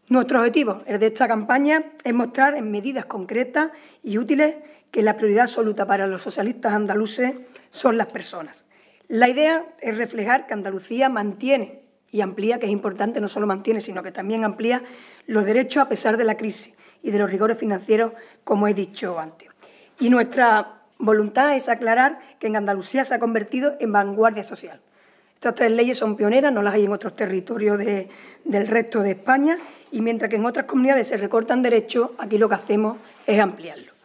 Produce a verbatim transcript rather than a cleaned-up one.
Nuestro objetivo, el de esta campaña, es mostrar en medidas concretas y útiles que la prioridad absoluta para los socialistas andaluces son las personas. La idea es reflejar que Andalucía mantiene y amplía, que es importante, no solo mantiene, sino que también amplía los derechos a pesar de la crisis y de los rigores financieros, como he dicho antes. Y nuestra voluntad es aclarar que en Andalucía se ha convertido en vanguardia social. Estas tres leyes son pioneras, no las hay en otros territorios de, del resto de España, y mientras que en otras comunidades se recortan derechos, aquí lo que hacemos es ampliarlos.